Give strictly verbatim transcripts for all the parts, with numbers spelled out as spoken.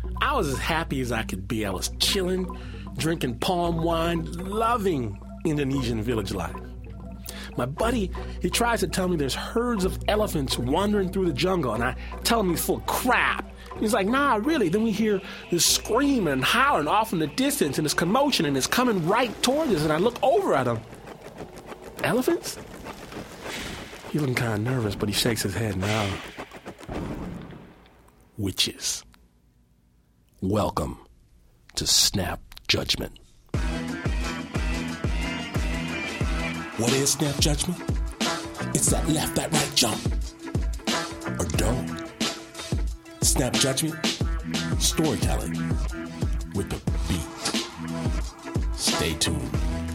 I was as happy as I could be. I was chilling, drinking palm wine, loving Indonesian village life. My buddy, he tries to tell me there's herds of elephants wandering through the jungle, and I tell him he's full of crap. He's like, nah, really. Then we hear this screaming and howling off in the distance, and this commotion, and it's coming right towards us, and I look over at him. Elephants? He's looking kind of nervous, but he shakes his head no. Witches. Welcome to Snap Judgment. What is Snap Judgment? It's that left, that right jump. Or don't. Snap Judgment, storytelling with the beat. Stay tuned.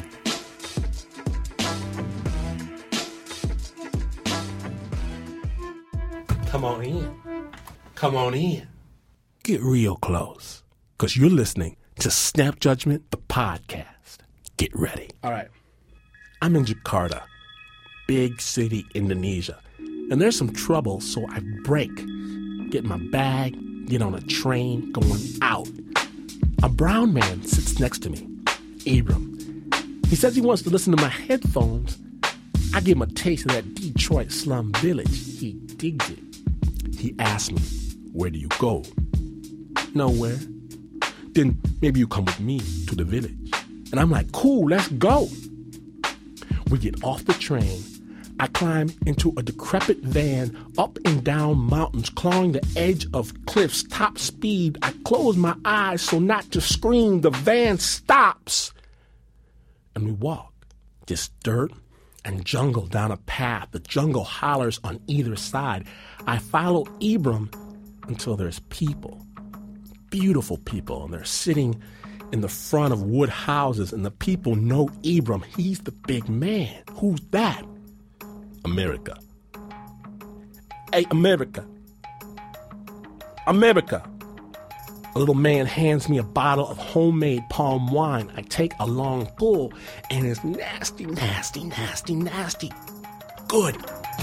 Come on in. Come on in. Get real close, because you're listening to Snap Judgment, the podcast. Get ready. All right. I'm in Jakarta, big city, Indonesia, and there's some trouble, so I break, get my bag, get on a train, going out. A brown man sits next to me, Abram. He says he wants to listen to my headphones. I give him a taste of that Detroit slum village. He digs it. He asks me, where do you go? Nowhere. Then maybe you come with me to the village. And I'm like, cool, let's go. We get off the train. I climb into a decrepit van up and down mountains, clawing the edge of cliffs, top speed. I close my eyes so not to scream. The van stops. And we walk. Just dirt and jungle down a path. The jungle hollers on either side. I follow Abram until there's people. Beautiful people. And they're sitting in the front of wood houses, and the people know Abram. He's the big man. Who's that? America. Hey, America. America. A little man hands me a bottle of homemade palm wine. I take a long pull, and it's nasty, nasty, nasty, nasty. Good.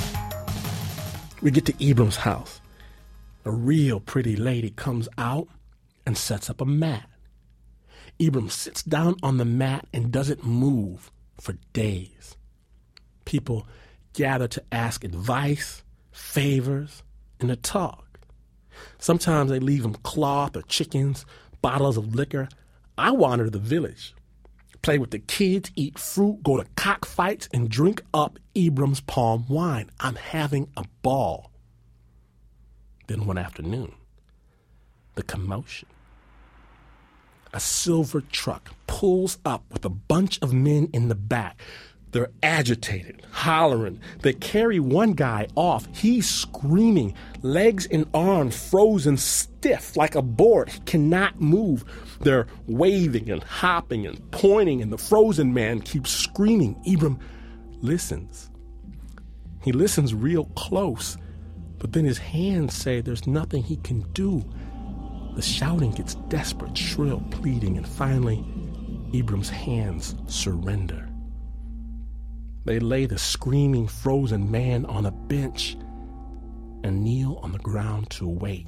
We get to Abram's house. A real pretty lady comes out and sets up a mat. Abram sits down on the mat and doesn't move for days. People gather to ask advice, favors, and to talk. Sometimes they leave him cloth or chickens, bottles of liquor. I wander the village, play with the kids, eat fruit, go to cockfights, and drink up Abram's palm wine. I'm having a ball. Then one afternoon, the commotion. A silver truck pulls up with a bunch of men in the back. They're agitated, hollering. They carry one guy off. He's screaming, legs and arms frozen stiff like a board. He cannot move. They're waving and hopping and pointing, and the frozen man keeps screaming. Abram listens. He listens real close, but then his hands say there's nothing he can do. The shouting gets desperate, shrill pleading, and finally, Abram's hands surrender. They lay the screaming, frozen man on a bench and kneel on the ground to wait.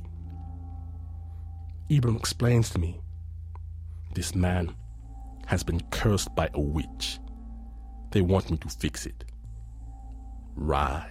Abram explains to me, this man has been cursed by a witch. They want me to fix it. Right.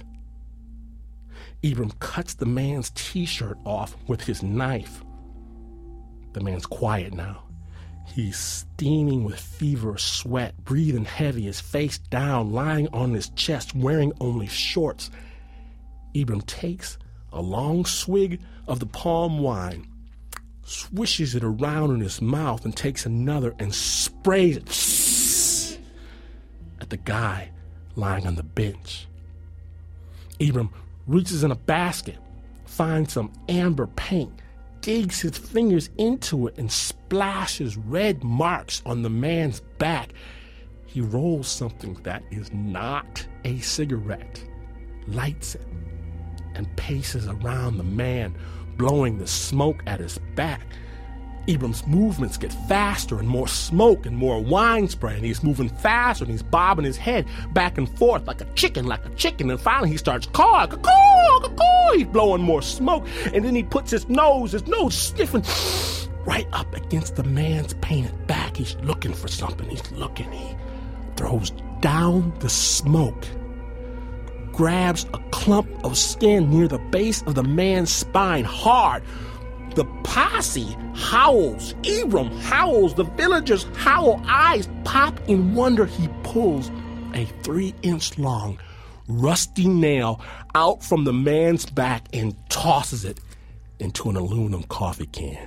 Abram cuts the man's t-shirt off with his knife. The man's quiet now. He's steaming with fever, sweat, breathing heavy, his face down, lying on his chest, wearing only shorts. Abram takes a long swig of the palm wine, swishes it around in his mouth, and takes another and sprays it at the guy lying on the bench. Abram reaches in a basket, finds some amber paint, digs his fingers into it, and splashes red marks on the man's back. He rolls something that is not a cigarette, lights it, and paces around the man, blowing the smoke at his back. Ibram's movements get faster and more smoke and more wine spray, and he's moving faster and he's bobbing his head back and forth like a chicken, like a chicken, and finally he starts caw, caw, caw. He's blowing more smoke, and then he puts his nose, his nose sniffing right up against the man's painted back. He's looking for something. He's looking. He throws down the smoke, grabs a clump of skin near the base of the man's spine hard. The posse howls. Ibram howls. The villagers howl. Eyes pop in wonder. He pulls a three-inch long, rusty nail out from the man's back and tosses it into an aluminum coffee can.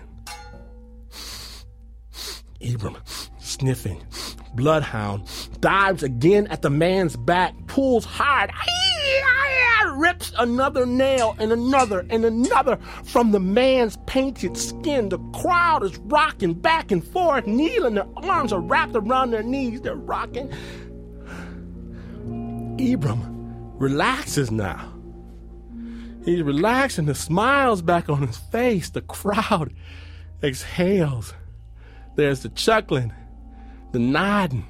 Ibram, sniffing, bloodhound, dives again at the man's back, pulls hard, rips another nail and another and another from the man's painted skin. The crowd is rocking back and forth, kneeling. Their arms are wrapped around their knees. They're rocking. Ibram relaxes now. He's relaxing. The smile's back on his face. The crowd exhales. There's the chuckling, the nodding.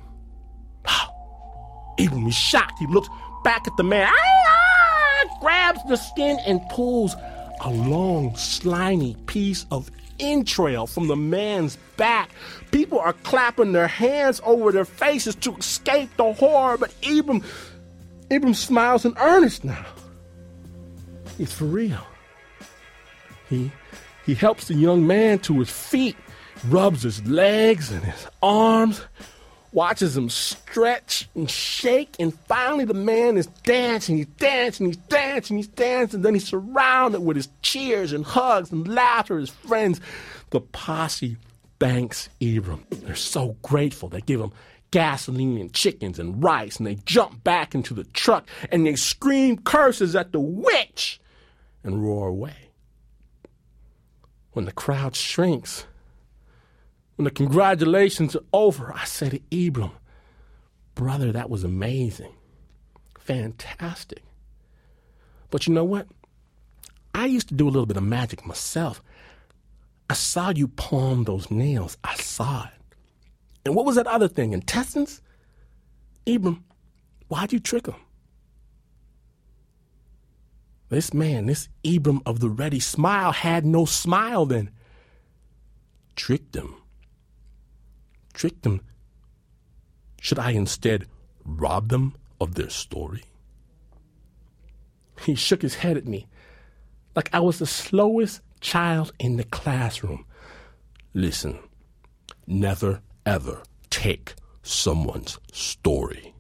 Ibram is shocked. He looks back at the man, grabs the skin and pulls a long, slimy piece of entrail from the man's back. People are clapping their hands over their faces to escape the horror, but Ibram, Ibram smiles in earnest now. It's for real. He, he helps the young man to his feet, rubs his legs and his arms, watches him stretch and shake, and finally the man is dancing, he's dancing, he's dancing, he's dancing, then he's surrounded with his cheers and hugs and laughter, his friends. The posse thanks Ibram. They're so grateful. They give him gasoline and chickens and rice, and they jump back into the truck, and they scream curses at the witch and roar away. When the crowd shrinks, when the congratulations are over, I say to Ibram, brother, that was amazing. Fantastic. But you know what? I used to do a little bit of magic myself. I saw you palm those nails. I saw it. And what was that other thing? Intestines? Ibram, why'd you trick him? This man, this Ibram of the ready smile, had no smile then. Tricked him. Trick them. Should I instead rob them of their story? He shook his head at me like I was the slowest child in the classroom. Listen, never ever take someone's story.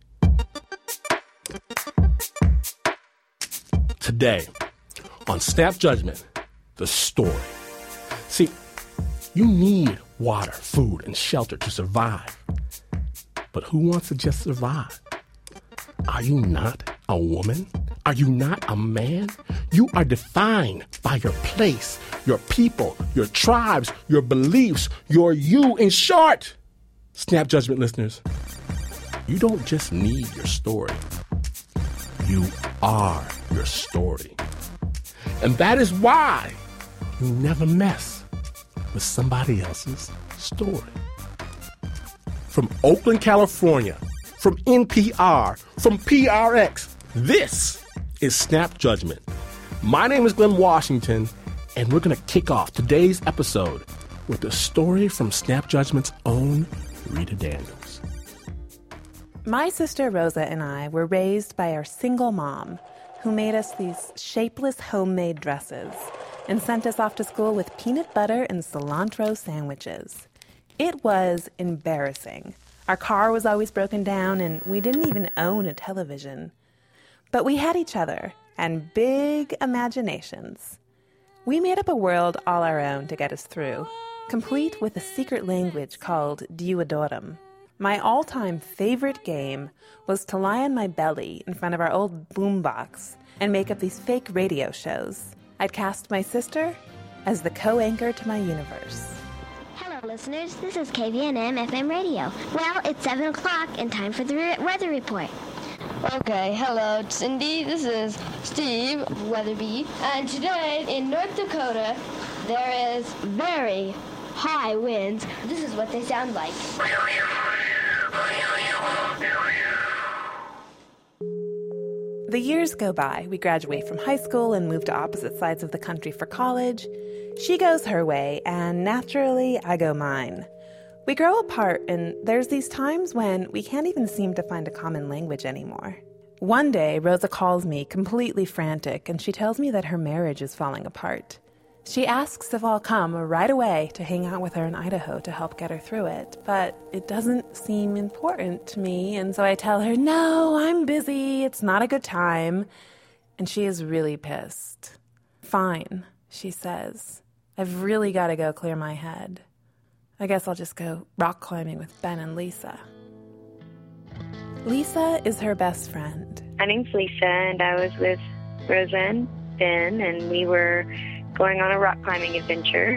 Today, on Snap Judgment, the story. See, you need water, food, and shelter to survive. But who wants to just survive? Are you not a woman? Are you not a man? You are defined by your place, your people, your tribes, your beliefs, your you. In short, Snap Judgment listeners, you don't just need your story. You are your story. And that is why you never mess with somebody else's story. From Oakland, California, from N P R, from P R X, this is Snap Judgment. My name is Glenn Washington, and we're going to kick off today's episode with a story from Snap Judgment's own Rita Daniels. My sister Rosa and I were raised by our single mom, who made us these shapeless homemade dresses and sent us off to school with peanut butter and cilantro sandwiches. It was embarrassing. Our car was always broken down, and we didn't even own a television. But we had each other and big imaginations. We made up a world all our own to get us through, complete with a secret language called Deodorum. My all-time favorite game was to lie on my belly in front of our old boombox and make up these fake radio shows. I'd cast my sister as the co-anchor to my universe. Hello, listeners. This is K V N M F M Radio. Well, it's seven o'clock and time for the re- weather report. Okay, hello, Cindy. This is Steve Weatherby. And today in North Dakota, there is very, high winds. This is what they sound like. The years go by. We graduate from high school and move to opposite sides of the country for college. She goes her way, and naturally, I go mine. We grow apart, and there's these times when we can't even seem to find a common language anymore. One day, Rosa calls me completely frantic, and she tells me that her marriage is falling apart. She asks if I'll come right away to hang out with her in Idaho to help get her through it, but it doesn't seem important to me, and so I tell her, no, I'm busy, it's not a good time, and she is really pissed. Fine, she says. I've really got to go clear my head. I guess I'll just go rock climbing with Ben and Lisa. Lisa is her best friend. My name's Lisa, and I was with Rosa and Ben, and we were going on a rock climbing adventure.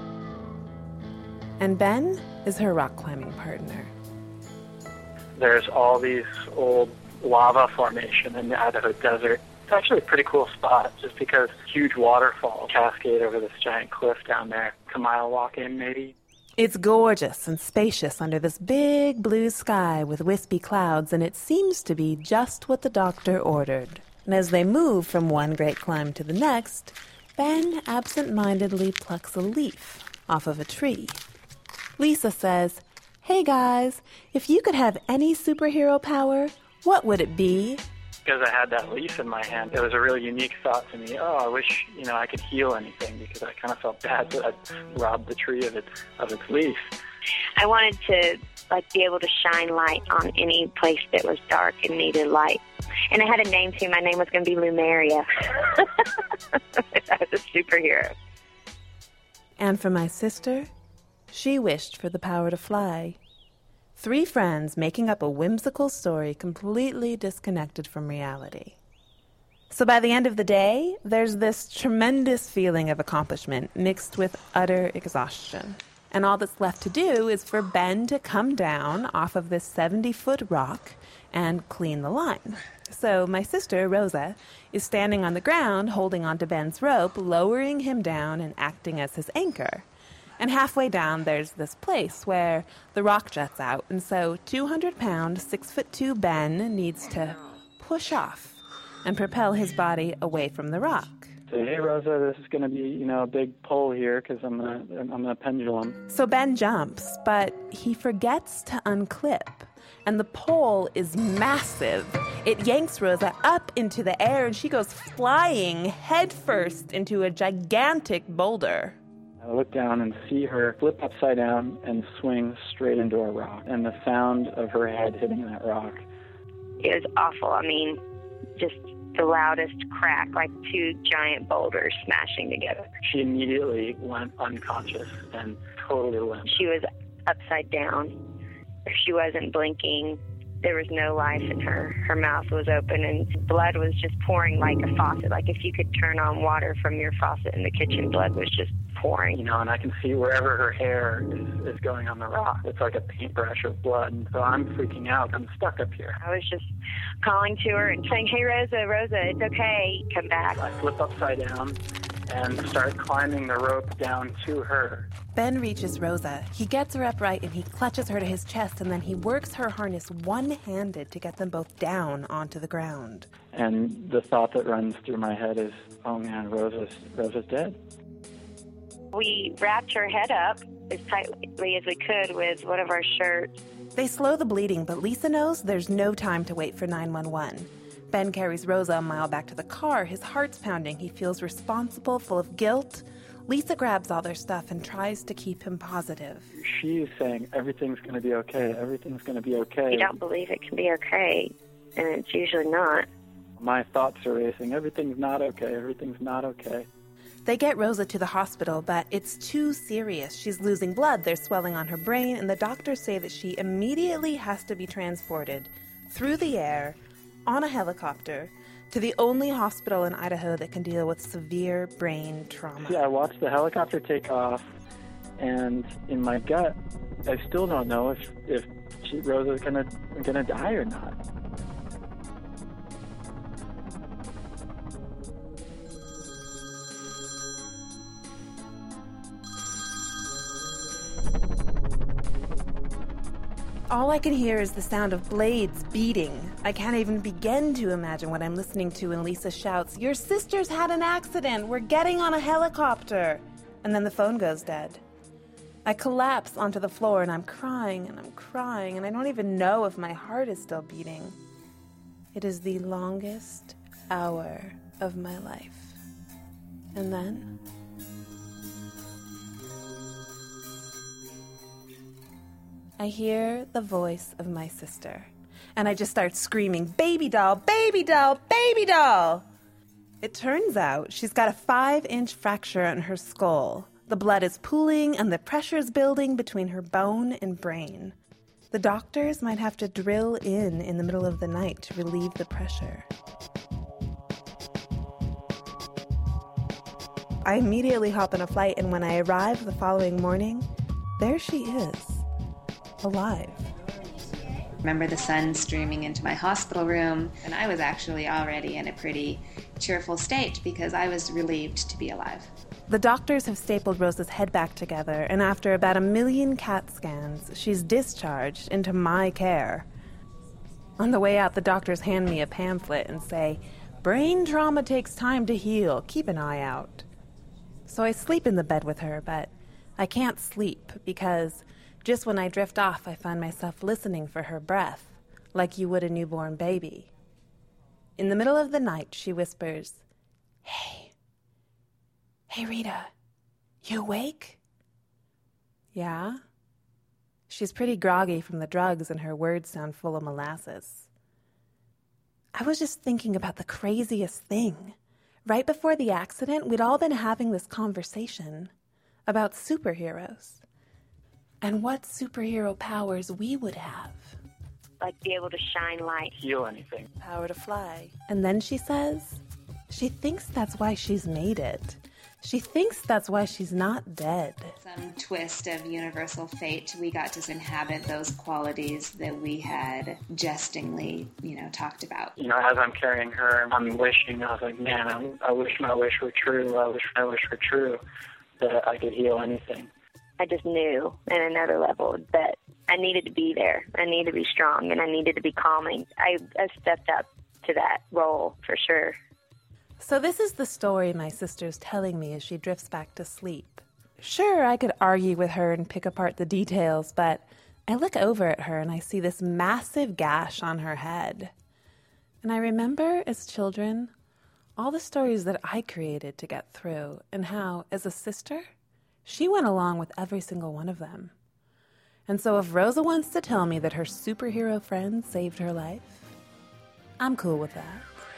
And Ben is her rock climbing partner. There's all these old lava formation in the Idaho desert. It's actually a pretty cool spot just because huge waterfalls cascade over this giant cliff down there. It's a mile walk in, maybe. It's gorgeous and spacious under this big blue sky with wispy clouds, and it seems to be just what the doctor ordered. And as they move from one great climb to the next, Ben absent-mindedly plucks a leaf off of a tree. Lisa says, hey guys, if you could have any superhero power, what would it be? Because I had that leaf in my hand, it was a really unique thought to me. Oh, I wish, you know, I could heal anything, because I kind of felt bad that I'd robbed the tree of its, of its leaf. I wanted to, like, be able to shine light on any place that was dark and needed light. And I had a name, too. My name was going to be Lumeria. I was a superhero. And for my sister, she wished for the power to fly. Three friends making up a whimsical story completely disconnected from reality. So by the end of the day, there's this tremendous feeling of accomplishment mixed with utter exhaustion. And all that's left to do is for Ben to come down off of this seventy-foot rock and clean the line. So my sister, Rosa, is standing on the ground holding onto Ben's rope, lowering him down and acting as his anchor. And halfway down, there's this place where the rock juts out. And so two hundred pound, six foot two Ben needs to push off and propel his body away from the rock. Say, hey, Rosa, this is going to be, you know, a big pull here because I'm going to I'm going to pendulum. So Ben jumps, but he forgets to unclip. And the pole is massive. It yanks Rosa up into the air, and she goes flying headfirst into a gigantic boulder. I look down and see her flip upside down and swing straight into a rock. And the sound of her head hitting that rock. It was awful. I mean, just the loudest crack, like two giant boulders smashing together. She immediately went unconscious and totally limp. She was upside down. She wasn't blinking. There was no life in her. Her mouth was open and blood was just pouring like a faucet. Like if you could turn on water from your faucet in the kitchen, blood was just pouring. You know, and I can see wherever her hair is, is going on the rock. It's like a paintbrush of blood. And so I'm freaking out. I'm stuck up here. I was just calling to her and saying, hey, Rosa, Rosa, it's okay. Come back. I flip upside down and start climbing the rope down to her. Ben reaches Rosa. He gets her upright and he clutches her to his chest, and then he works her harness one-handed to get them both down onto the ground. And the thought that runs through my head is, oh man, Rosa's, Rosa's dead. We wrapped her head up as tightly as we could with one of our shirts. They slow the bleeding, but Lisa knows there's no time to wait for nine one one. Ben carries Rosa a mile back to the car. His heart's pounding. He feels responsible, full of guilt. Lisa grabs all their stuff and tries to keep him positive. She's saying, everything's going to be okay, everything's going to be okay. You don't believe it can be okay, and it's usually not. My thoughts are racing. Everything's not okay, everything's not okay. They get Rosa to the hospital, but it's too serious. She's losing blood, there's swelling on her brain, and the doctors say that she immediately has to be transported through the air on a helicopter to the only hospital in Idaho that can deal with severe brain trauma. Yeah, I watched the helicopter take off, and in my gut, I still don't know if if she, Rosa's gonna gonna die or not. All I can hear is the sound of blades beating. I can't even begin to imagine what I'm listening to when Lisa shouts, "Your sister's had an accident! We're getting on a helicopter!" And then the phone goes dead. I collapse onto the floor and I'm crying and I'm crying and I don't even know if my heart is still beating. It is the longest hour of my life. And then I hear the voice of my sister, and I just start screaming, "Baby doll, baby doll, baby doll!" It turns out she's got a five-inch fracture in her skull. The blood is pooling, and the pressure is building between her bone and brain. The doctors might have to drill in in the middle of the night to relieve the pressure. I immediately hop on a flight, and when I arrive the following morning, there she is. Alive. Remember the sun streaming into my hospital room, and I was actually already in a pretty cheerful state because I was relieved to be alive. The doctors have stapled Rosa's head back together, and after about a million CAT scans, she's discharged into my care. On the way out, the doctors hand me a pamphlet and say, "Brain trauma takes time to heal. Keep an eye out." So I sleep in the bed with her, but I can't sleep because just when I drift off, I find myself listening for her breath, like you would a newborn baby. In the middle of the night, she whispers, "Hey, hey Rita, you awake?" "Yeah?" She's pretty groggy from the drugs and her words sound full of molasses. "I was just thinking about the craziest thing. Right before the accident, we'd all been having this conversation about superheroes. And what superhero powers we would have. Like be able to shine light. Heal anything. Power to fly." And then she says, she thinks that's why she's made it. She thinks that's why she's not dead. Some twist of universal fate, we got to inhabit those qualities that we had jestingly, you know, talked about. You know, as I'm carrying her, I'm wishing, I was like, man, I'm, I wish my wish were true. I wish my wish were true that I could heal anything. I just knew at another level that I needed to be there. I needed to be strong, and I needed to be calming. I, I stepped up to that role for sure. So this is the story my sister's telling me as she drifts back to sleep. Sure, I could argue with her and pick apart the details, but I look over at her and I see this massive gash on her head. And I remember as children all the stories that I created to get through and how, as a sister, she went along with every single one of them. And so if Rosa wants to tell me that her superhero friend saved her life, I'm cool with that.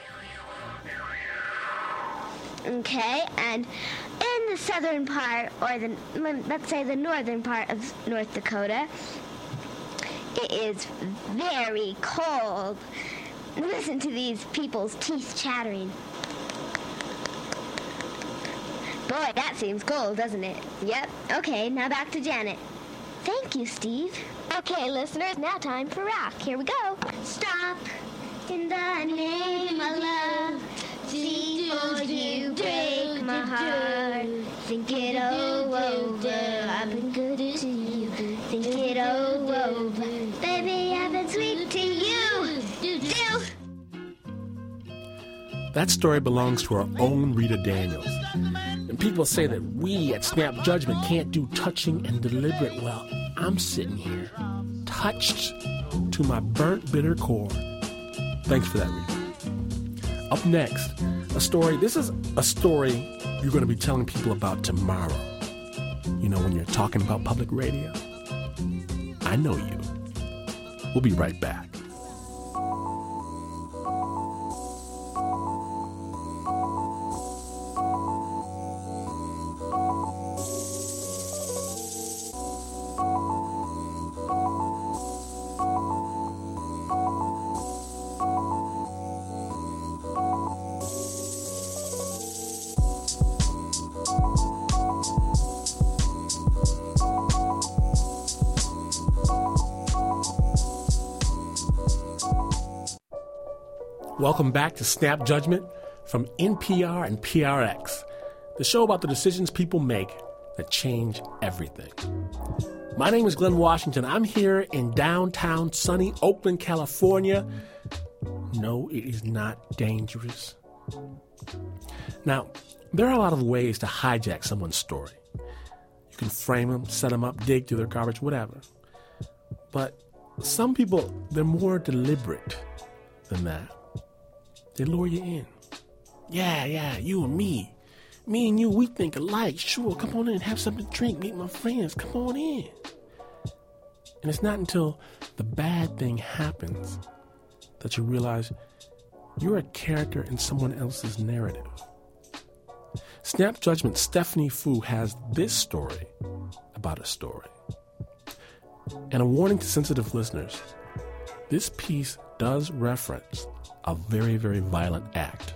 Okay, and in the southern part, or the, let's say the northern part of North Dakota, it is very cold. Listen to these people's teeth chattering. Boy, that seems cold, doesn't it? Yep. Okay, now back to Janet. Thank you, Steve. Okay, listeners, now time for rock. Here we go. Stop in the name of love. See before you break my heart. Think it all over. I've been good to you. Think it all over. Baby, I've been sweet to you. Do, do. That story belongs to our own Rita Daniels. And people say that we at Snap Judgment can't do touching and deliberate. Well, I'm sitting here, touched to my burnt, bitter core. Thanks for that, Rita. Up next, a story. This is a story you're going to be telling people about tomorrow. You know, when you're talking about public radio. I know you. We'll be right back. Welcome back to Snap Judgment from N P R and P R X, the show about the decisions people make that change everything. My name is Glenn Washington. I'm here in downtown sunny Oakland, California. No, it is not dangerous. Now, there are a lot of ways to hijack someone's story. You can frame them, set them up, dig through their garbage, whatever. But some people, they're more deliberate than that. They lure you in. Yeah, yeah, you and me. Me and you, we think alike. Sure, come on in, have something to drink, meet my friends. Come on in. And it's not until the bad thing happens that you realize you're a character in someone else's narrative. Snap Judgment Stephanie Foo has this story about a story. And a warning to sensitive listeners, this piece does reference a very, very violent act.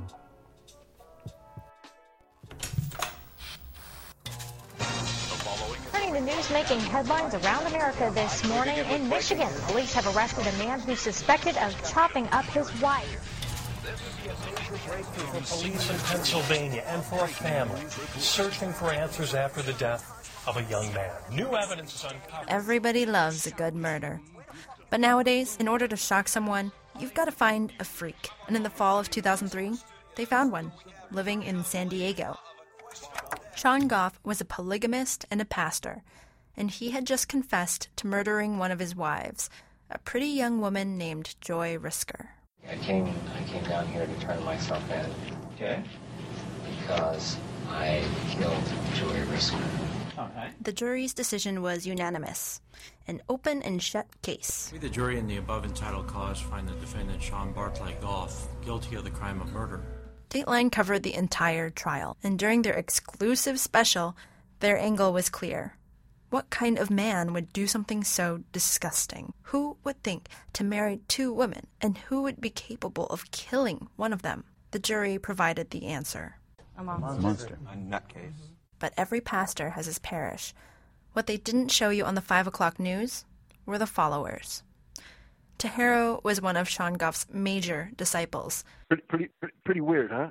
The news making headlines around America this morning. In Michigan, police have arrested a man who's suspected of chopping up his wife. This would be a major breakthrough for police in Pennsylvania and for a family searching for answers after the death of a young man. New evidence is uncovered. Everybody loves a good murder. But nowadays, in order to shock someone, you've got to find a freak. And in the fall of two thousand three, they found one, living in San Diego. Sean Goff was a polygamist and a pastor, and he had just confessed to murdering one of his wives, a pretty young woman named Joy Risker. I came I came down here to turn myself in. Okay. Because I killed Joy Risker. Okay. The jury's decision was unanimous, an open and shut case. We, the jury in the above entitled cause, find the defendant Sean Barclay Goff guilty of the crime of murder. Dateline covered the entire trial, and during their exclusive special, their angle was clear. What kind of man would do something so disgusting? Who would think to marry two women, and who would be capable of killing one of them? The jury provided the answer. A monster. monster. A nutcase. But every pastor has his parish. What they didn't show you on the five o'clock news were the followers. Tahero was one of Sean Goff's major disciples. Pretty, pretty, pretty weird, huh?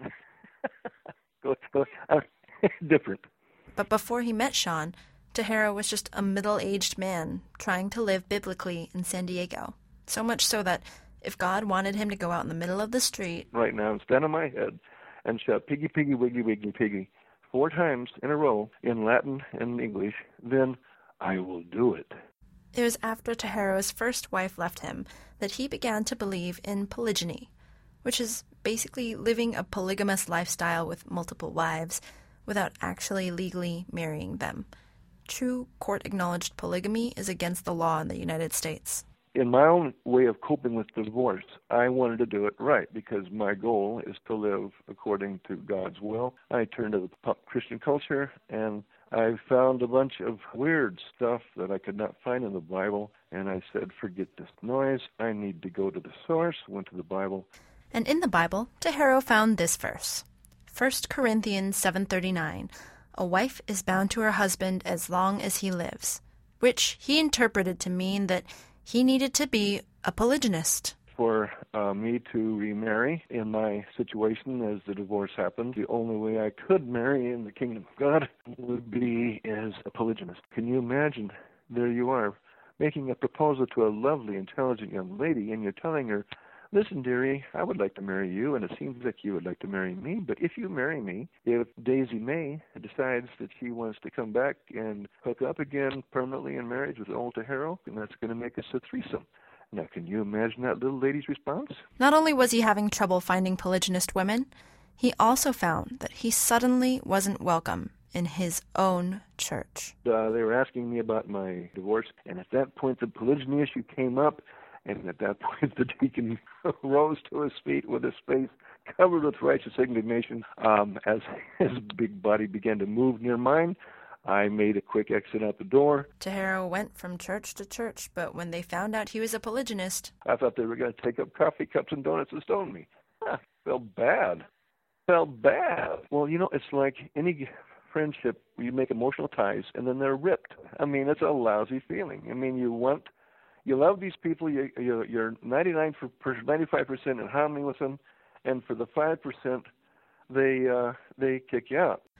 go, go, uh, different. But before he met Sean, Tahero was just a middle-aged man trying to live biblically in San Diego. So much so that if God wanted him to go out in the middle of the street right now and stand on my head and shout, piggy, piggy, wiggy, wiggy, piggy, four times in a row in Latin and English, then I will do it. It was after Tahero's first wife left him that he began to believe in polygyny, which is basically living a polygamous lifestyle with multiple wives without actually legally marrying them. True court-acknowledged polygamy is against the law in the United States. In my own way of coping with divorce, I wanted to do it right because my goal is to live according to God's will. I turned to the pop Christian culture and I found a bunch of weird stuff that I could not find in the Bible, and I said, forget this noise. I need to go to the source. Went to the Bible. And in the Bible, Tahero found this verse, First Corinthians seven thirty-nine, a wife is bound to her husband as long as he lives, which he interpreted to mean that he needed to be a polygynist. For uh, me to remarry in my situation as the divorce happened, the only way I could marry in the kingdom of God would be as a polygynist. Can you imagine? There you are, making a proposal to a lovely, intelligent young lady, and you're telling her, listen, dearie, I would like to marry you, and it seems like you would like to marry me, but if you marry me, if Daisy May decides that she wants to come back and hook up again permanently in marriage with old Tahero, then that's going to make us a threesome. Now, can you imagine that little lady's response? Not only was he having trouble finding polygynist women, he also found that he suddenly wasn't welcome in his own church. Uh, they were asking me about my divorce, and at that point the polygyny issue came up, and at that point the deacon rose to his feet with his face covered with righteous indignation. Um, as his big body began to move near mine, I made a quick exit out the door. Tahero went from church to church, but when they found out he was a polygynist, I thought they were going to take up coffee cups and donuts and stone me. I felt bad. Felt bad. Well, you know, it's like any friendship, you make emotional ties, and then they're ripped. I mean, it's a lousy feeling. I mean, you want, you love these people, you, you, you're ninety-nine for, ninety-five percent in harmony with them, and for the five percent, they uh, they kick you out.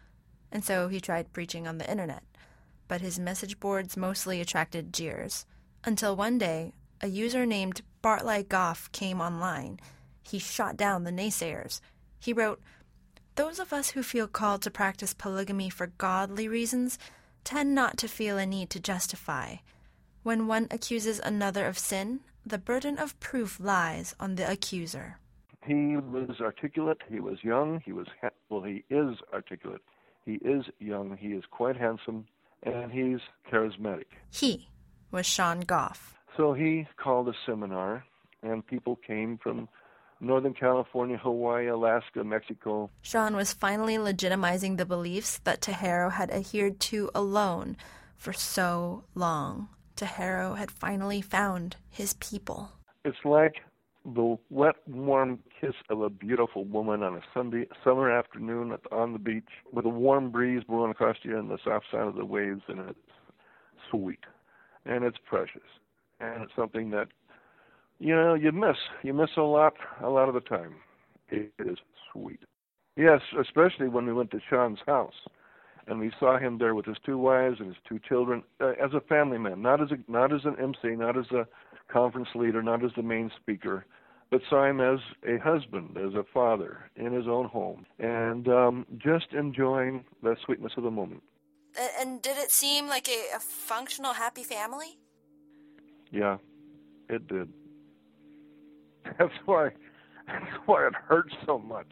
and so he tried preaching on the internet. But his message boards mostly attracted jeers. Until one day, a user named Bartley Goff came online. He shot down the naysayers. He wrote, "Those of us who feel called to practice polygamy for godly reasons tend not to feel a need to justify. When one accuses another of sin, the burden of proof lies on the accuser." He was articulate. He was young. He was, ha- well, he is articulate. He is young. He is quite handsome, and he's charismatic. He was Sean Goff. So he called a seminar, and people came from Northern California, Hawaii, Alaska, Mexico. Sean was finally legitimizing the beliefs that Tahero had adhered to alone for so long. Tahero had finally found his people. It's like the wet, warm kiss of a beautiful woman on a Sunday summer afternoon on the beach with a warm breeze blowing across you and the soft sound of the waves, and it's sweet. And it's precious. And it's something that, you know, you miss. You miss a lot, a lot of the time. It is sweet. Yes, especially when we went to Sean's house, and we saw him there with his two wives and his two children, uh, as a family man, not as a, not as an M C, not as a conference leader, not as the main speaker, but saw him as a husband, as a father in his own home, and um, just enjoying the sweetness of the moment. And did it seem like a, a functional, happy family? Yeah, it did. That's why, that's why it hurts so much.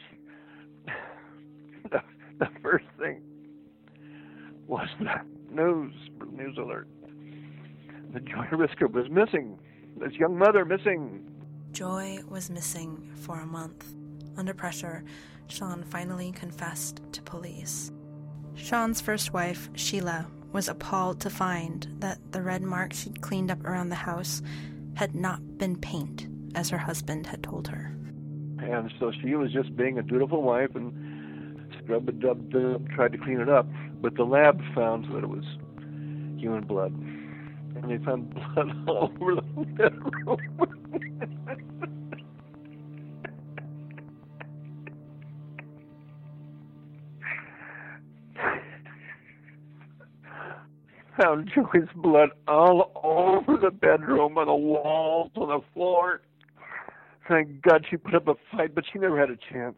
The, the first thing was that news, news alert. The Joy Risker was missing. This young mother missing. Joy was missing for a month. Under pressure, Sean finally confessed to police. Sean's first wife, Sheila, was appalled to find that the red marks she'd cleaned up around the house had not been paint, as her husband had told her. And so she was just being a dutiful wife and scrub-a-dub-dub, tried to clean it up. But the lab found that it was human blood. And they found blood all over the bedroom. Found Joey's blood all over the bedroom, on the walls, on the floor. Thank God she put up a fight, but she never had a chance.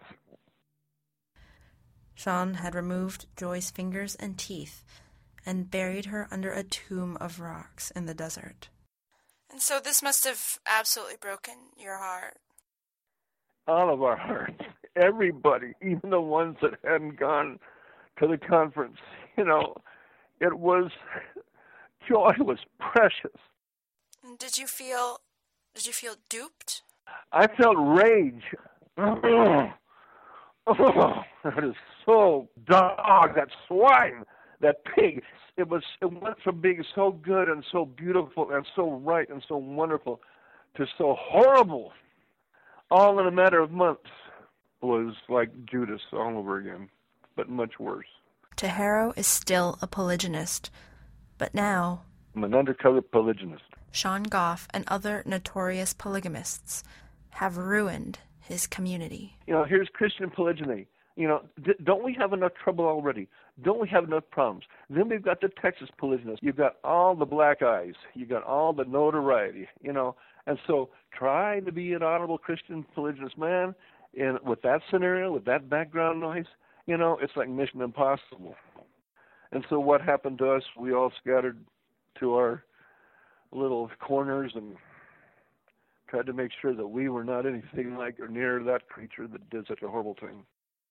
Sean had removed Joy's fingers and teeth and buried her under a tomb of rocks in the desert. And so this must have absolutely broken your heart. All of our hearts. Everybody, even the ones that hadn't gone to the conference. You know, it was, Joy was precious. Did you feel, did you feel duped? I felt rage. Oh, that is so dog, that swine, that pig. It was. It went from being so good and so beautiful and so right and so wonderful to so horrible, all in a matter of months. It was like Judas all over again, but much worse. Tahero is still a polygynist, but now I'm an undercover polygynist. Sean Goff and other notorious polygamists have ruined his community. You know, here's Christian polygyny. You know, d- don't we have enough trouble already? Don't we have enough problems? Then we've got the Texas polygynists. You've got all the black eyes. You've got all the notoriety, you know. And so try to be an honorable Christian polygynist man, and with that scenario, with that background noise, you know, it's like mission impossible. And so what happened to us, we all scattered to our little corners and tried to make sure that we were not anything like or near that creature that did such a horrible thing.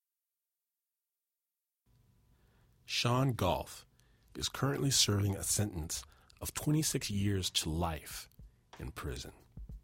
Sean Goff is currently serving a sentence of twenty-six years to life in prison.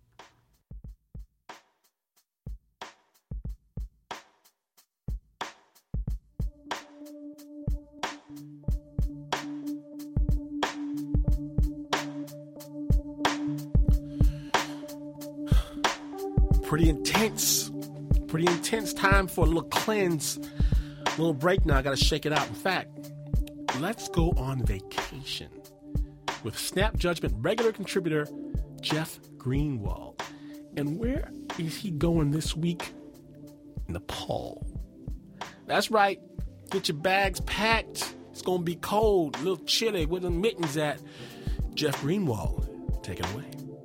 Pretty intense. Pretty intense time for a little cleanse. A little break now. I got to shake it out. In fact, let's go on vacation with Snap Judgment regular contributor Jeff Greenwald. And where is he going this week? Nepal. That's right. Get your bags packed. It's going to be cold, a little chilly. Where the mittens at? Jeff Greenwald, take it away.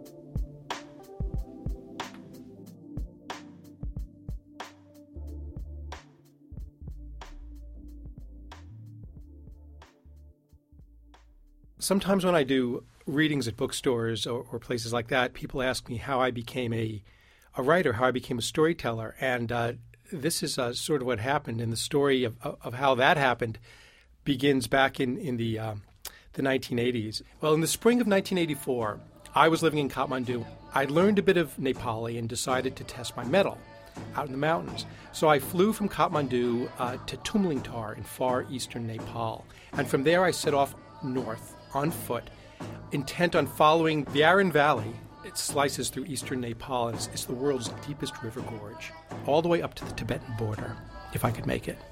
Sometimes when I do readings at bookstores or, or places like that, people ask me how I became a, a writer, how I became a storyteller. And uh, this is uh, sort of what happened. And the story of, of how that happened begins back in, in the, uh, the nineteen eighties. Well, in the spring of nineteen eighty-four, I was living in Kathmandu. I learned a bit of Nepali and decided to test my mettle out in the mountains. So I flew from Kathmandu uh, to Tumlingtar in far eastern Nepal. And from there I set off north on foot, intent on following the Aran Valley. It slices through eastern Nepal, and it's, it's the world's deepest river gorge, all the way up to the Tibetan border, if I could make it.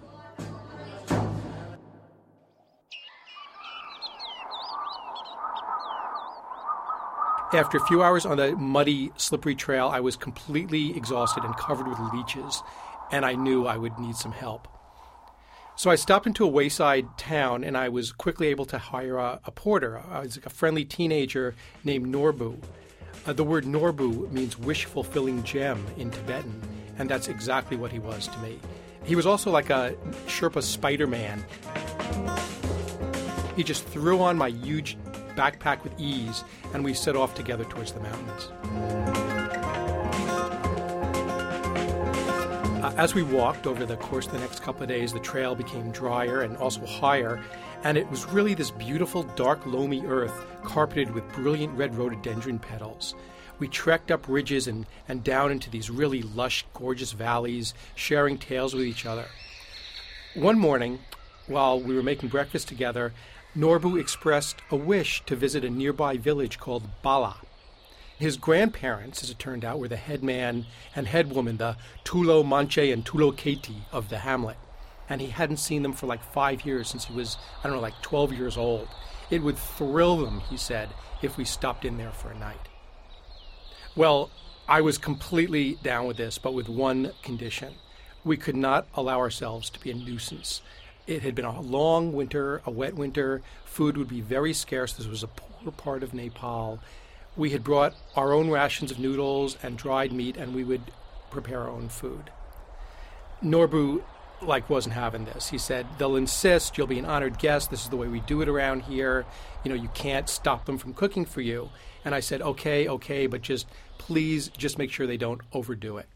After a few hours on the muddy, slippery trail, I was completely exhausted and covered with leeches, and I knew I would need some help. So I stopped into a wayside town, and I was quickly able to hire a, a porter. I was like a friendly teenager named Norbu. Uh, the word Norbu means wish-fulfilling gem in Tibetan, and that's exactly what he was to me. He was also like a Sherpa Spider-Man. He just threw on my huge backpack with ease, and we set off together towards the mountains. Uh, as we walked over the course of the next couple of days, the trail became drier and also higher, and it was really this beautiful, dark, loamy earth carpeted with brilliant red rhododendron petals. We trekked up ridges and, and down into these really lush, gorgeous valleys, sharing tales with each other. One morning, while we were making breakfast together, Norbu expressed a wish to visit a nearby village called Bala. His grandparents, as it turned out, were the headman and headwoman, the Tulo Manche and Tulo Keti of the hamlet. And he hadn't seen them for like five years since he was, I don't know, like twelve years old. It would thrill them, he said, if we stopped in there for a night. Well, I was completely down with this, but with one condition. We could not allow ourselves to be a nuisance. It had been a long winter, a wet winter. Food would be very scarce. This was a poor part of Nepal. We had brought our own rations of noodles and dried meat, and we would prepare our own food. Norbu, like, wasn't having this. He said, they'll insist, you'll be an honored guest, this is the way we do it around here. You know, you can't stop them from cooking for you. And I said, okay, okay, but just, please, just make sure they don't overdo it.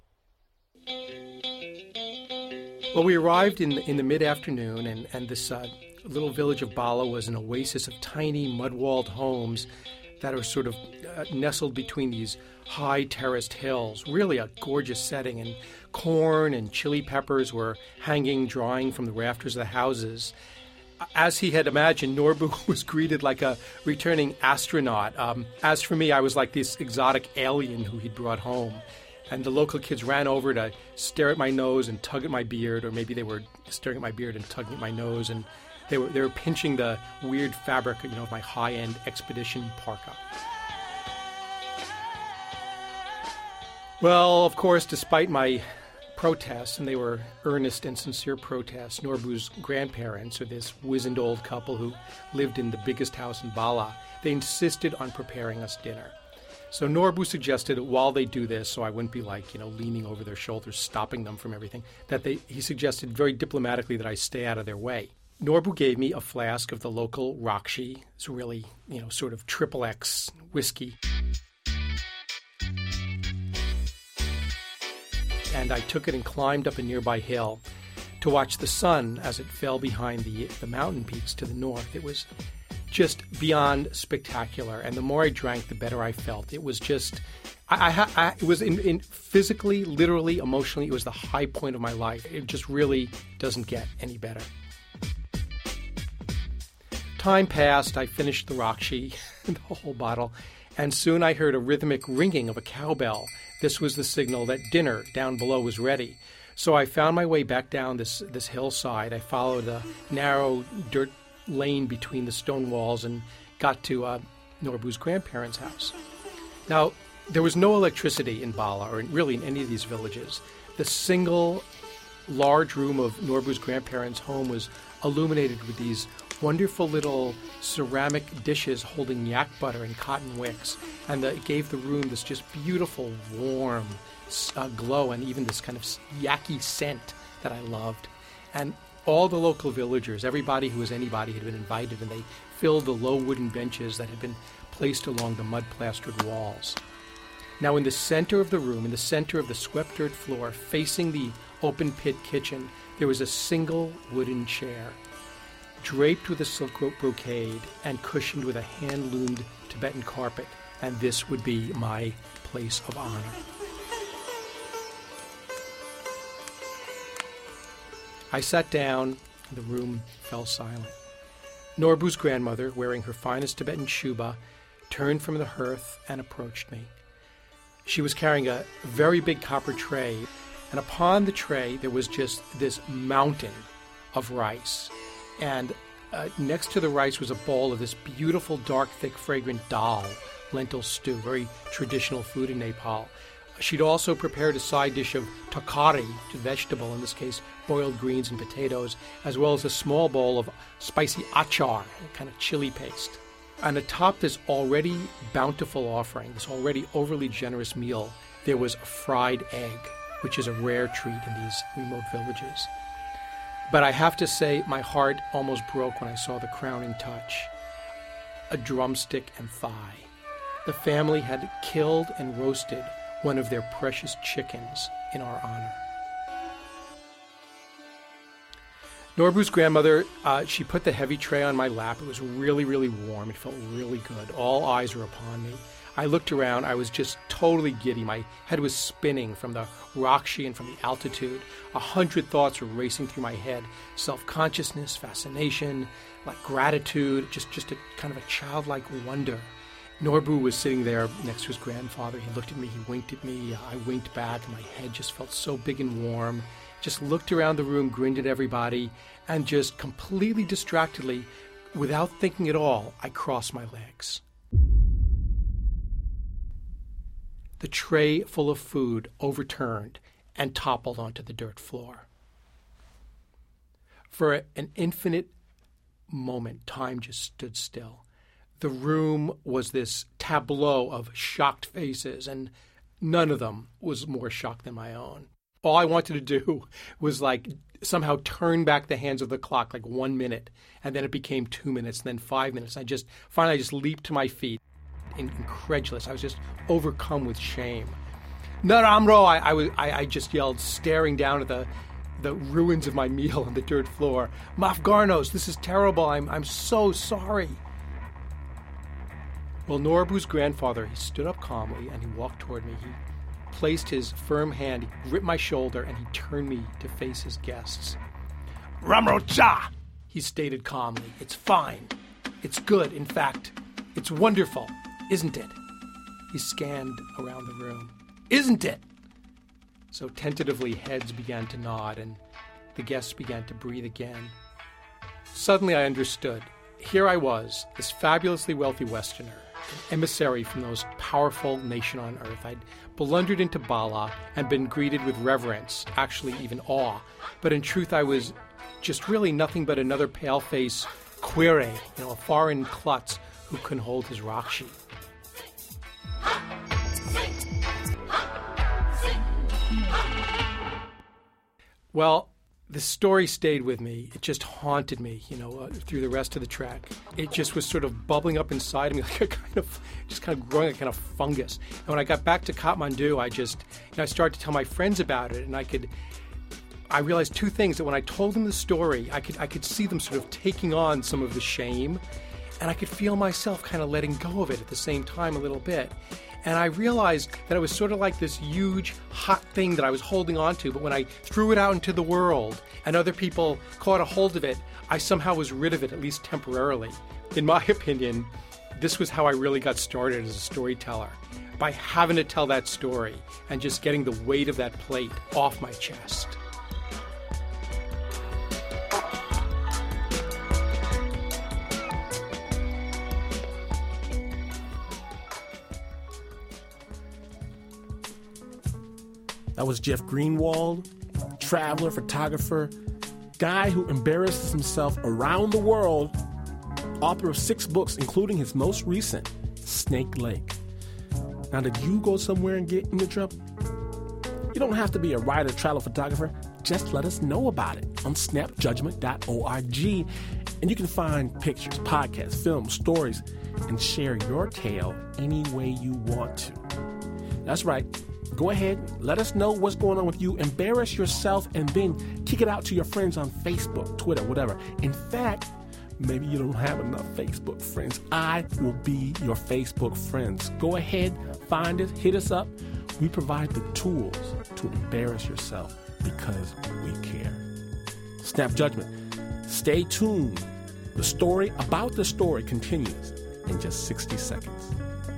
Well, we arrived in, in the mid-afternoon, and, and this uh, little village of Bala was an oasis of tiny, mud-walled homes that are sort of uh, nestled between these high terraced hills. Really a gorgeous setting, and corn and chili peppers were hanging, drying from the rafters of the houses. As he had imagined, Norbu was greeted like a returning astronaut. Um, as for me, I was like this exotic alien who he'd brought home. And the local kids ran over to stare at my nose and tug at my beard, or maybe they were staring at my beard and tugging at my nose, and They were they were pinching the weird fabric, you know, of my high-end expedition parka. Well, of course, despite my protests, and they were earnest and sincere protests, Norbu's grandparents, or this wizened old couple who lived in the biggest house in Bala, they insisted on preparing us dinner. So Norbu suggested that while they do this, so I wouldn't be like, you know, leaning over their shoulders, stopping them from everything, that they he suggested very diplomatically that I stay out of their way. Norbu gave me a flask of the local Rakshi. It's really, you know, sort of triple X whiskey. And I took it and climbed up a nearby hill to watch the sun as it fell behind the, the mountain peaks to the north. It was just beyond spectacular. And the more I drank, the better I felt. It was just, I, I, I it was in, in physically, literally, emotionally, it was the high point of my life. It just really doesn't get any better. Time passed, I finished the Rakshi, the whole bottle, and soon I heard a rhythmic ringing of a cowbell. This was the signal that dinner down below was ready. So I found my way back down this, this hillside. I followed a narrow dirt lane between the stone walls and got to uh, Norbu's grandparents' house. Now, there was no electricity in Bala, or really in any of these villages. The single large room of Norbu's grandparents' home was illuminated with these wonderful little ceramic dishes holding yak butter and cotton wicks. And the, it gave the room this just beautiful, warm uh, glow and even this kind of yaki scent that I loved. And all the local villagers, everybody who was anybody, had been invited, and they filled the low wooden benches that had been placed along the mud-plastered walls. Now, in the center of the room, in the center of the swept dirt floor, facing the open pit kitchen, there was a single wooden chair, draped with a silk brocade and cushioned with a hand-loomed Tibetan carpet, and this would be my place of honor. I sat down, and the room fell silent. Norbu's grandmother, wearing her finest Tibetan shuba, turned from the hearth and approached me. She was carrying a very big copper tray, and upon the tray there was just this mountain of rice. And uh, next to the rice was a bowl of this beautiful, dark, thick, fragrant dal, lentil stew, very traditional food in Nepal. She'd also prepared a side dish of takari, a vegetable, in this case boiled greens and potatoes, as well as a small bowl of spicy achar, a kind of chili paste. And atop this already bountiful offering, this already overly generous meal, there was a fried egg, which is a rare treat in these remote villages. But I have to say, my heart almost broke when I saw the crowning touch: a drumstick and thigh. The family had killed and roasted one of their precious chickens in our honor. Norbu's grandmother, uh, she put the heavy tray on my lap. It was really, really warm. It felt really good. All eyes were upon me. I looked around. I was just totally giddy. My head was spinning from the rakshi and from the altitude. A hundred thoughts were racing through my head. Self-consciousness, fascination, like gratitude, just, just a kind of a childlike wonder. Norbu was sitting there next to his grandfather. He looked at me, he winked at me, I winked back, and my head just felt so big and warm. Just looked around the room, grinned at everybody, and just completely distractedly, without thinking at all, I crossed my legs. The tray full of food overturned and toppled onto the dirt floor. For an infinite moment, time just stood still. The room was this tableau of shocked faces, and none of them was more shocked than my own. All I wanted to do was like somehow turn back the hands of the clock like one minute, and then it became two minutes, and then five minutes. I just finally I just leaped to my feet, incredulous. I was just overcome with shame. Naramro! I, I, was, I, I just yelled, staring down at the the ruins of my meal on the dirt floor. Mafgarnos, this is terrible. I'm I'm so sorry. Well, Norbu's grandfather, he stood up calmly and he walked toward me. He placed his firm hand, he gripped my shoulder, and he turned me to face his guests. Ramrocha! He stated calmly. It's fine. It's good. In fact, it's wonderful, isn't it? He scanned around the room. Isn't it? So tentatively, heads began to nod, and the guests began to breathe again. Suddenly, I understood. Here I was, this fabulously wealthy Westerner, an emissary from the most powerful nation on earth. I'd blundered into Bala and been greeted with reverence, actually even awe. But in truth, I was just really nothing but another pale-face quere, you know, a foreign klutz who couldn't hold his rakshi. Well, the story stayed with me. It just haunted me, you know, uh, through the rest of the track. It just was sort of bubbling up inside of me like a kind of, just kind of growing like a kind of fungus. And when I got back to Kathmandu, I just, you know, I started to tell my friends about it, and I could, I realized two things. That when I told them the story, I could, I could see them sort of taking on some of the shame, and I could feel myself kind of letting go of it at the same time a little bit. And I realized that it was sort of like this huge, hot thing that I was holding on to, but when I threw it out into the world and other people caught a hold of it, I somehow was rid of it, at least temporarily. In my opinion, this was how I really got started as a storyteller, by having to tell that story and just getting the weight of that plate off my chest. That was Jeff Greenwald, traveler, photographer, guy who embarrasses himself around the world, author of six books, including his most recent, Snake Lake. Now, did you go somewhere and get into trouble? You don't have to be a writer, travel photographer. Just let us know about it on snap judgment dot org. And you can find pictures, podcasts, films, stories, and share your tale any way you want to. That's right. Go ahead, let us know what's going on with you. Embarrass yourself and then kick it out to your friends on Facebook, Twitter, whatever. In fact, maybe you don't have enough Facebook friends. I will be your Facebook friends. Go ahead, find us, hit us up. We provide the tools to embarrass yourself because we care. Snap Judgment. Stay tuned. The story about the story continues in just sixty seconds.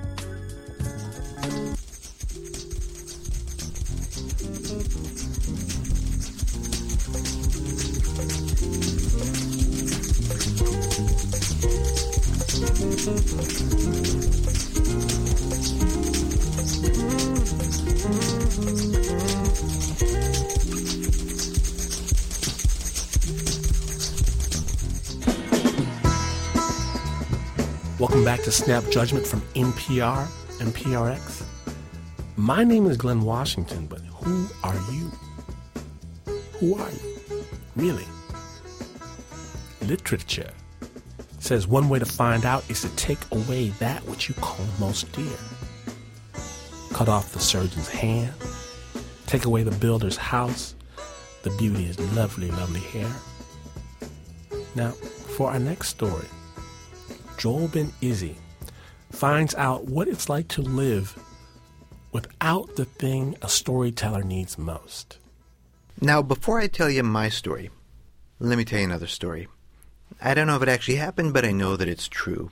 Welcome back to Snap Judgment from N P R and P R X. My name is Glenn Washington, but who are you? Who are you? Really? Literature says one way to find out is to take away that which you call most dear. Cut off the surgeon's hand, take away the builder's house, the beauty is lovely, lovely hair. Now, for our next story, Joel Ben Izzy finds out what it's like to live without the thing a storyteller needs most. Now, before I tell you my story, let me tell you another story. I don't know if it actually happened, but I know that it's true.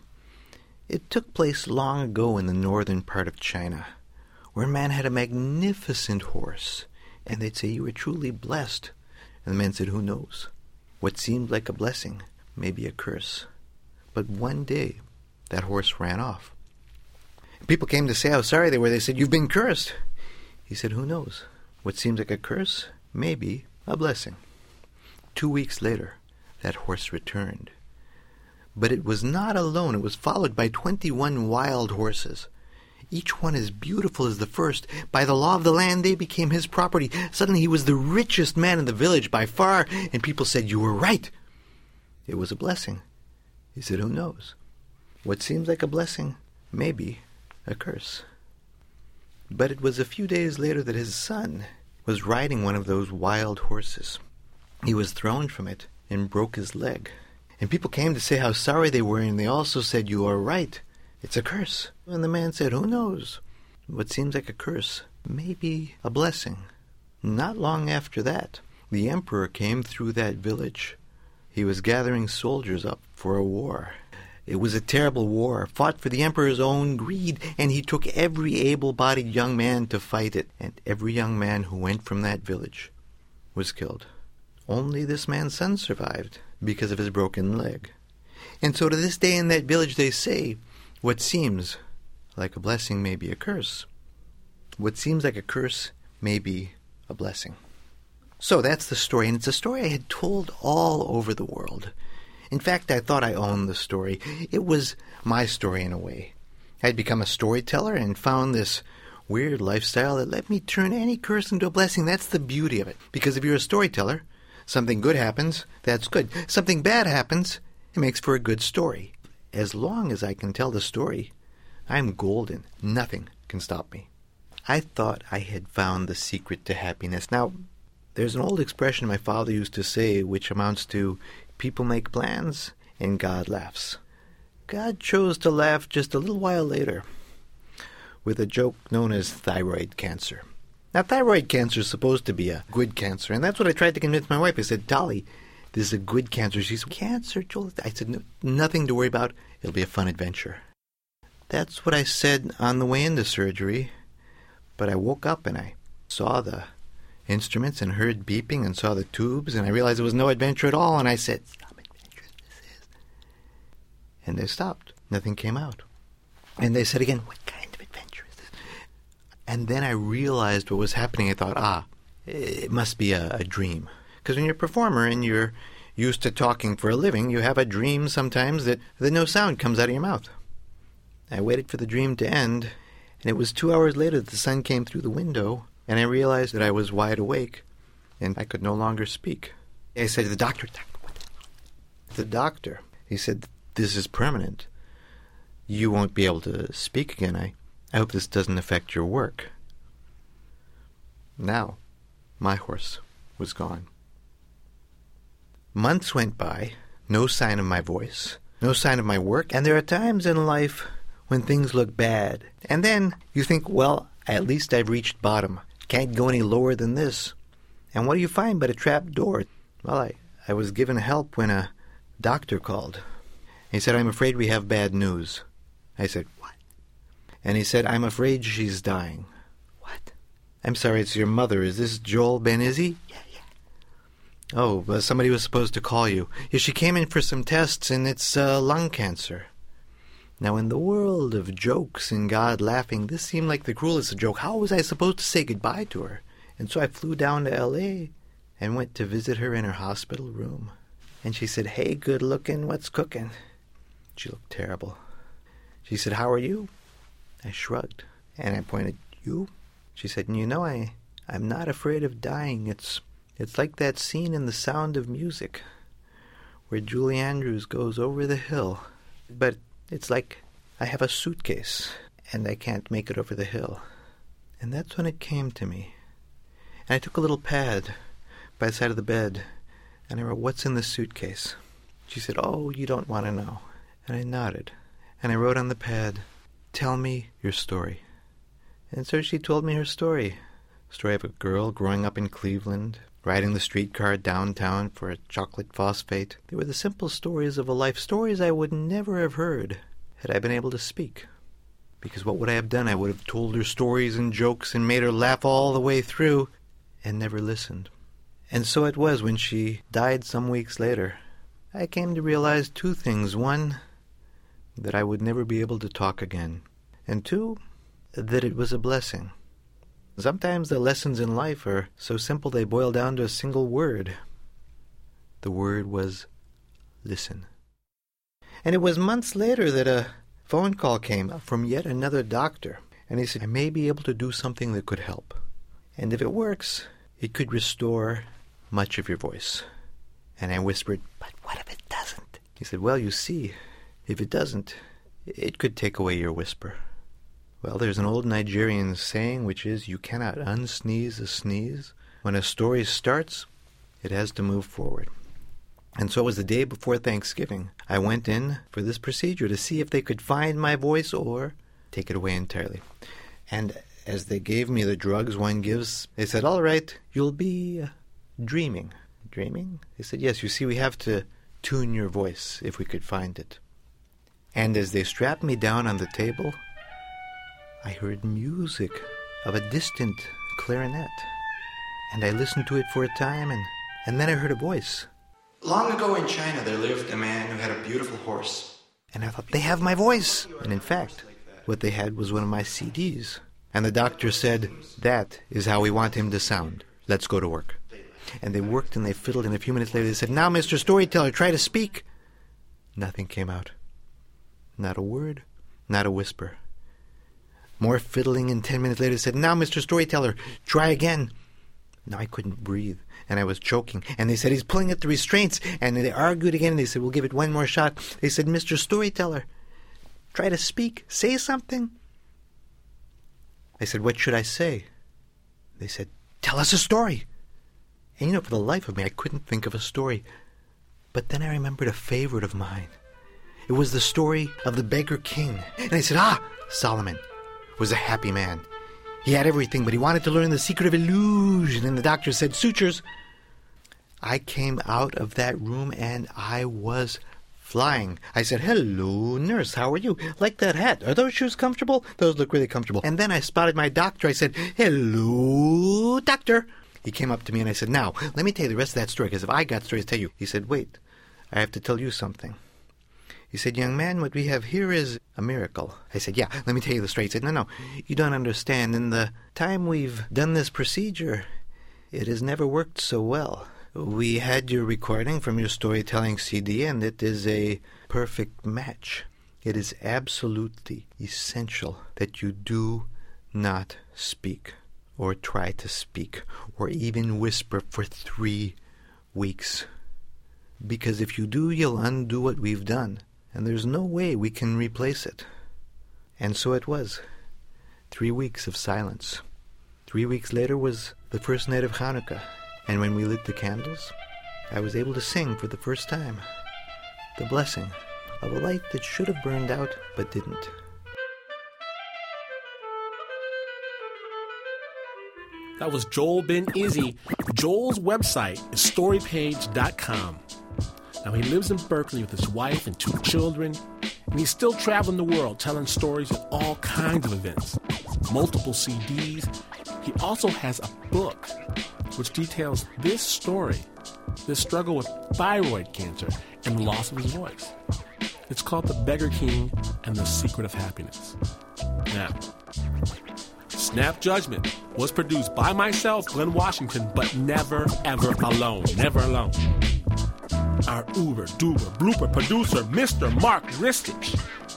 It took place long ago in the northern part of China, where a man had a magnificent horse, and they'd say, "You were truly blessed." And the man said, "Who knows? What seemed like a blessing may be a curse." But one day, that horse ran off. People came to say how sorry they were. They said, "You've been cursed." He said, "Who knows? What seems like a curse may be a blessing." Two weeks later, that horse returned. But it was not alone. It was followed by twenty-one wild horses. Each one as beautiful as the first. By the law of the land, they became his property. Suddenly he was the richest man in the village by far, and people said, "You were right. It was a blessing." He said, "Who knows? What seems like a blessing may be a curse." But it was a few days later that his son was riding one of those wild horses. He was thrown from it and broke his leg. And people came to say how sorry they were, and they also said, "You are right. It's a curse." And the man said, "Who knows? What seems like a curse may be a blessing." Not long after that, the emperor came through that village. He was gathering soldiers up for a war. It was a terrible war, fought for the emperor's own greed, and he took every able-bodied young man to fight it. And every young man who went from that village was killed. Only this man's son survived because of his broken leg. And so to this day in that village they say, what seems like a blessing may be a curse. What seems like a curse may be a blessing. So that's the story, and it's a story I had told all over the world. In fact, I thought I owned the story. It was my story in a way. I'd become a storyteller and found this weird lifestyle that let me turn any curse into a blessing. That's the beauty of it. Because if you're a storyteller, something good happens, that's good. Something bad happens, it makes for a good story. As long as I can tell the story, I'm golden. Nothing can stop me. I thought I had found the secret to happiness. Now, there's an old expression my father used to say, which amounts to, people make plans and God laughs. God chose to laugh just a little while later with a joke known as thyroid cancer. Now, thyroid cancer is supposed to be a good cancer, and that's what I tried to convince my wife. I said, "Dolly, this is a good cancer." She said, "Cancer, Joel?" I said, no, "Nothing to worry about. It'll be a fun adventure." That's what I said on the way into surgery, but I woke up and I saw the instruments and heard beeping and saw the tubes, and I realized it was no adventure at all, and I said, "Stop adventure, this is." And they stopped. Nothing came out. And they said again, "What kind of adventure is this?" And then I realized what was happening. I thought, ah, it must be a, a dream. Because when you're a performer and you're used to talking for a living, you have a dream sometimes that, that no sound comes out of your mouth. I waited for the dream to end, and it was two hours later that the sun came through the window, and I realized that I was wide awake, and I could no longer speak. I said to the doctor, the doctor, he said, this is permanent. You won't be able to speak again. I, I hope this doesn't affect your work. Now, my horse was gone. Months went by, no sign of my voice, no sign of my work, and there are times in life when things look bad. And then you think, well, at least I've reached bottom. Can't go any lower than this. And what do you find but a trap door? Well, I, I was given help when a doctor called. He said, I'm afraid we have bad news. I said, what? And he said, I'm afraid she's dying. What? I'm sorry, it's your mother. Is this Joel Ben-Izzy? Yeah, yeah. Oh, well, somebody was supposed to call you. Yeah, she came in for some tests, and it's uh, lung cancer. Now, in the world of jokes and God laughing, this seemed like the cruelest joke. How was I supposed to say goodbye to her? And so I flew down to L A and went to visit her in her hospital room. And she said, hey, good looking, what's cooking? She looked terrible. She said, how are you? I shrugged, and I pointed, you? She said, you know, I, I'm not afraid of dying. It's, it's like that scene in The Sound of Music where Julie Andrews goes over the hill. But it's like I have a suitcase, and I can't make it over the hill. And that's when it came to me. And I took a little pad by the side of the bed, and I wrote, what's in the suitcase? She said, oh, you don't want to know. And I nodded, and I wrote on the pad, tell me your story. And so she told me her story. Story of a girl growing up in Cleveland, riding the streetcar downtown for a chocolate phosphate. They were the simple stories of a life, stories I would never have heard had I been able to speak. Because what would I have done? I would have told her stories and jokes and made her laugh all the way through and never listened. And so it was when she died some weeks later. I came to realize two things. One, that I would never be able to talk again. And two, that it was a blessing. Sometimes the lessons in life are so simple they boil down to a single word. The word was listen. And it was months later that a phone call came from yet another doctor. And he said, I may be able to do something that could help. And if it works, it could restore much of your voice. And I whispered, but what if it doesn't? He said, well, you see, if it doesn't, it could take away your whisper. Well, there's an old Nigerian saying, which is, you cannot unsneeze a sneeze. When a story starts, it has to move forward. And so it was the day before Thanksgiving. I went in for this procedure to see if they could find my voice or take it away entirely. And as they gave me the drugs one gives, they said, all right, you'll be uh, dreaming. Dreaming? They said, yes, you see, we have to tune your voice if we could find it. And as they strapped me down on the table, I heard music of a distant clarinet. And I listened to it for a time, and, and then I heard a voice. Long ago in China, there lived a man who had a beautiful horse. And I thought, they have my voice. And in fact, what they had was one of my C Ds. And the doctor said, that is how we want him to sound. Let's go to work. And they worked and they fiddled, and a few minutes later they said, now, Mister Storyteller, try to speak. Nothing came out. Not a word, not a whisper. More fiddling, and ten minutes later they said, now, Mister Storyteller, try again. Now I couldn't breathe, and I was choking. And they said, he's pulling at the restraints. And they argued again, and they said, we'll give it one more shot. They said, Mister Storyteller, try to speak. Say something. I said, what should I say? They said, tell us a story. And you know, for the life of me, I couldn't think of a story. But then I remembered a favorite of mine. It was the story of the beggar king. And I said, ah, Solomon was a happy man. He had everything, but he wanted to learn the secret of illusion. And the doctor said, sutures. I came out of that room and I was flying. I said, hello, nurse, how are you? Like that hat. Are those shoes comfortable? Those look really comfortable. And then I spotted my doctor. I said, hello, doctor. He came up to me and I said, now, let me tell you the rest of that story, because if I got stories to tell you. He said, wait, I have to tell you something. He said, young man, what we have here is a miracle. I said, yeah, let me tell you the story. He said, no, no, you don't understand. In the time we've done this procedure, it has never worked so well. We had your recording from your storytelling C D, and it is a perfect match. It is absolutely essential that you do not speak, or try to speak, or even whisper for three weeks. Because if you do, you'll undo what we've done, and there's no way we can replace it. And so it was. Three weeks of silence. Three weeks later was the first night of Hanukkah, and when we lit the candles, I was able to sing for the first time the blessing of a light that should have burned out but didn't. That was Joel Ben Izzy. Joel's website is story page dot com. Now, he lives in Berkeley with his wife and two children, and he's still traveling the world telling stories at all kinds of events, multiple C Ds. He also has a book which details this story, this struggle with thyroid cancer and the loss of his voice. It's called The Beggar King and the Secret of Happiness. Now, Snap Judgment was produced by myself, Glenn Washington, but never, ever alone. Never alone. Our uber, duber, blooper producer, Mister Mark Ristich.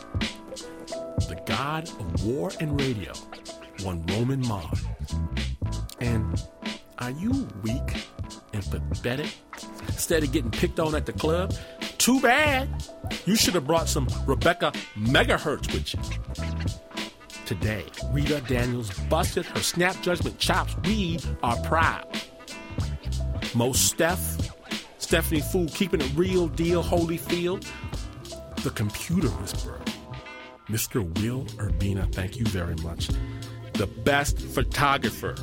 The god of war and radio, one Roman Mars. And are you weak and pathetic? Instead of getting picked on at the club? Too bad. You should have brought some Rebecca Megahertz with you. Today, Rita Daniels busted her Snap Judgment chops. We are proud. Most Steph, Stephanie Fu keeping it real deal, Holyfield. The computer whisperer, Mister Will Urbina, thank you very much. The best photographer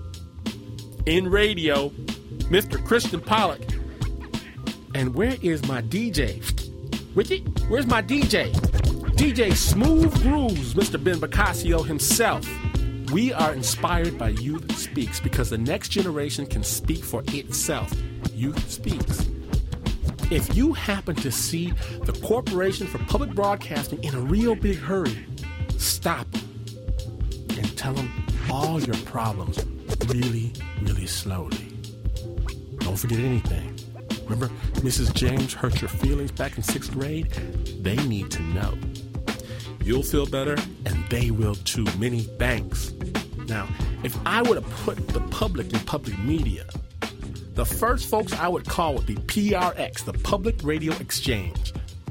in radio, Mister Christian Pollock. And where is my D J? Ricky, where's my D J? D J Smooth Grooves, Mister Ben Bocasio himself. We are inspired by Youth Speaks because the next generation can speak for itself. Youth Speaks. If you happen to see the Corporation for Public Broadcasting in a real big hurry, stop them and tell them all your problems really, really slowly. Don't forget anything. Remember, Missus James hurt your feelings back in sixth grade? They need to know. You'll feel better, and they will too. Many thanks. Now, if I were to put the public in public media, the first folks I would call would be P R X, the Public Radio Exchange.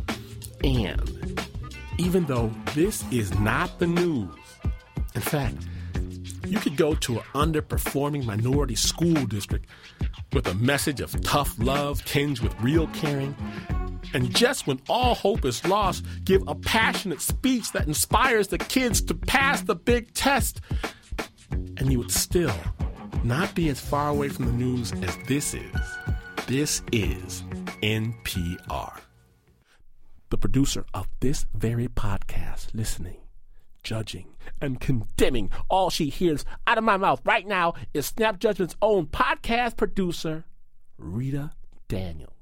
And even though this is not the news, in fact, you could go to an underperforming minority school district with a message of tough love tinged with real caring, and just when all hope is lost, give a passionate speech that inspires the kids to pass the big test. And you would still not be as far away from the news as this is. This is N P R. The producer of this very podcast, listening, judging, and condemning all she hears out of my mouth right now is Snap Judgment's own podcast producer, Rita Daniels.